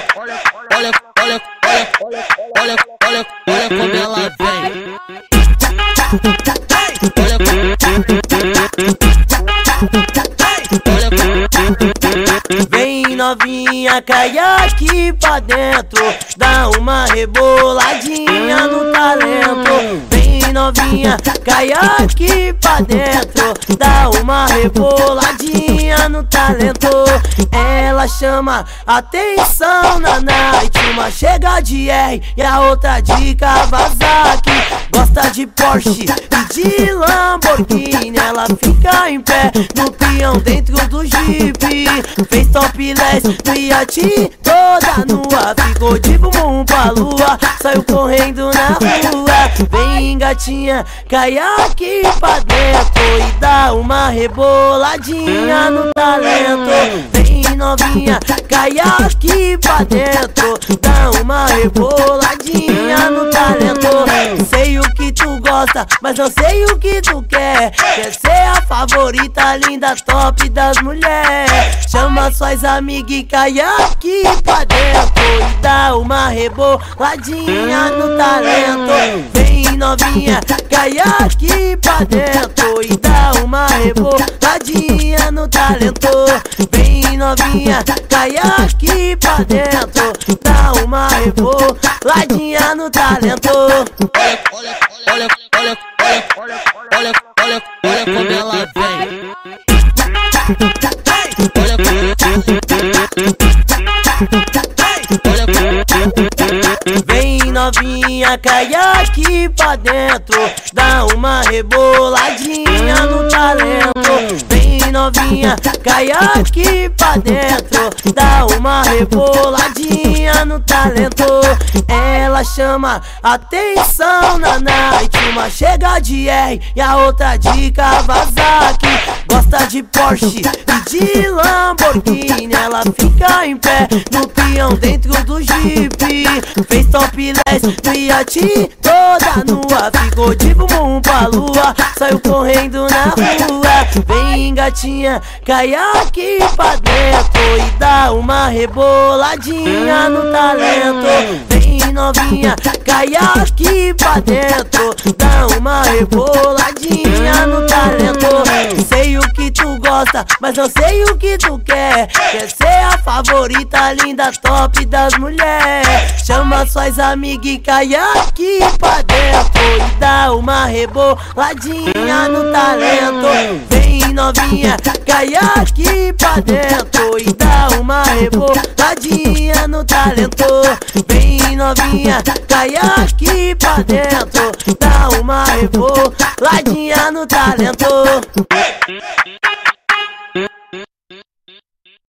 como ela vem. Vem novinha, cai aqui pra dentro, dá uma reboladinha no talento. Vem novinha, cai aqui pra dentro, dá uma reboladinha no talento. Ela chama atenção na night, uma chega de R e a outra de Kawasaki. Gosta de Porsche e de Lamborghini, ela fica em pé no peão dentro do Jeep. Fez topless no iate toda nua, ficou de bumbum pra lua, saiu correndo na rua. Vem gatinha, cai aqui pra dentro e dá uma reboladinha no talento. Vem novinha, cai aqui pra dentro, dá uma reboladinha no talento. Sei o que tu gosta, mas não sei o que tu quer. Quer ser a favorita, linda, top das mulheres. Chama suas amigas e cai aqui pra dentro e dá uma reboladinha no talento. Vem novinha, cai aqui pra dentro e dá uma reboladinha no talento. Vem novinha, cai aqui pra dentro, dá uma reboladinha no talento. Olha como ela vem. Vem novinha, cai aqui pra dentro, dá uma reboladinha no talento. Vem novinha, cai aqui pra dentro, dá uma reboladinha no talento. Ela chama atenção na night, uma chega de R e a outra de Kawasaki. Gosta de Porsche e de Lamborghini, ela fica em pé no peão dentro do Jeep. Fez topless no iate toda nua, ficou de bumbum pra lua, saiu correndo na rua. Vem gatinha, cai aqui pra dentro e dá uma reboladinha no talento. Vem novinha, cai aqui pra dentro, dá uma reboladinha no talento. Sei o que tu gosta, mas não sei o que tu quer. Quer ser a favorita, linda, top das mulheres. Chama suas amigas e cai aqui pra dentro e dá uma reboladinha no talento. Vem novinha, cai aqui pra dentro e dá uma reboladinha no talento. Vem novinha, cai aqui pra dentro, dá uma reboladinha no talento.